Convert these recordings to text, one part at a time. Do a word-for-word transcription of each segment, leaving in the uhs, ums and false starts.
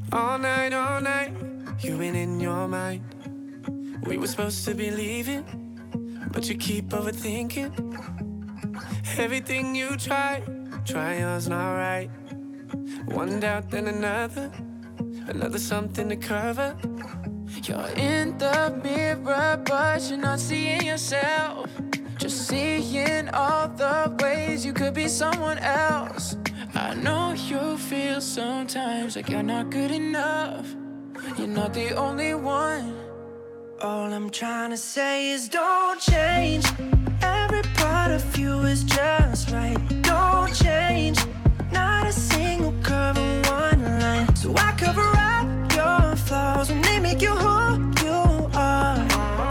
All night, all night, you been in your mind. We were supposed to be leaving, but you keep overthinking. Everything you try, try yours not right. One doubt, then another, another something to cover. You're in the mirror, but you're not seeing yourself. Just seeing all the ways you could be someone else. I know you feel sometimes like you're not good enough. You're not the only one. All I'm trying to say is don't change. Every part of you is just right. Don't change. Not a single curve or one line. So I cover up your flaws when they make you who you are.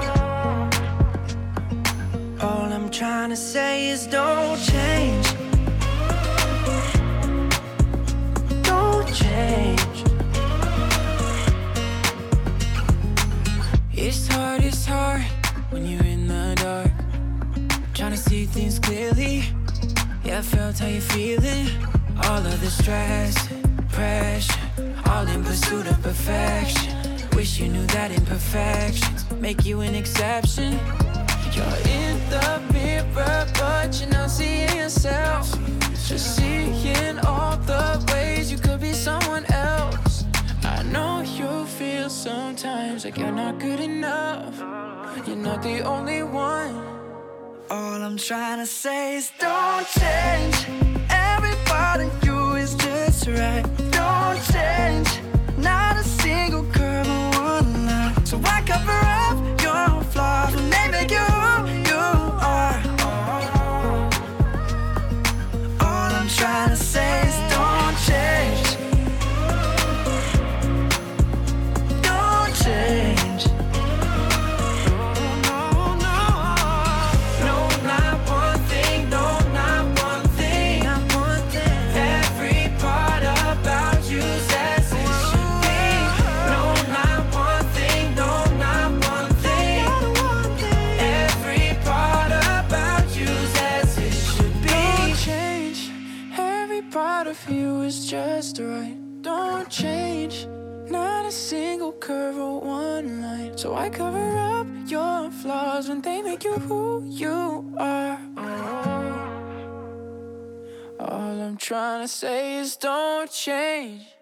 All I'm trying to say is don't change. Don't change. It's hard, it's hard when you're in the dark, trying to see things clearly. Yeah, I felt how you're feeling. All of the stress, pressure, all in pursuit of perfection. Wish you knew that imperfections make you an exception. You're in the mirror, but you're not seeing yourself. Just seeing all the ways you could be someone else. I know you feel sometimes like you're not good enough. You're not the only one. All I'm trying to say is don't change. Every part of you is just right. Don't change. Not a single curve or one line. So I cover up your flaws when they make you who you are. All I'm trying to say is don't change. Don't change. No, no, no, not one thing. No, not one thing. Not one thing. Every part about you's as it should be. No, not one thing. No, not one thing. Every part about you's as it should be. Don't change. Every part of you is just right. Don't change. Not a single curve or one line. So I cover up your flaws when they make you who you are. Oh. All I'm trying to say is don't change.